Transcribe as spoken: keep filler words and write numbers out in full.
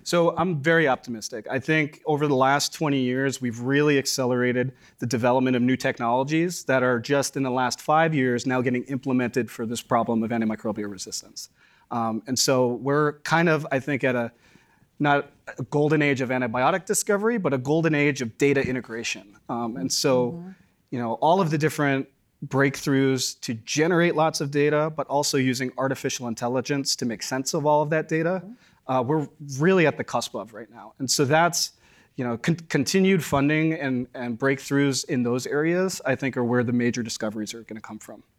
So I'm very optimistic. I think over the last twenty years, we've really accelerated the development of new technologies that are just in the last five years now getting implemented for this problem of antimicrobial resistance. Um, and so we're kind of, I think, at a not a golden age of antibiotic discovery, but a golden age of data integration. Um, and so, mm-hmm. you know, all of the different breakthroughs to generate lots of data, but also using artificial intelligence to make sense of all of that data, uh, we're really at the cusp of right now. And so that's, you know, con- continued funding and, and breakthroughs in those areas, I think, are where the major discoveries are going to come from.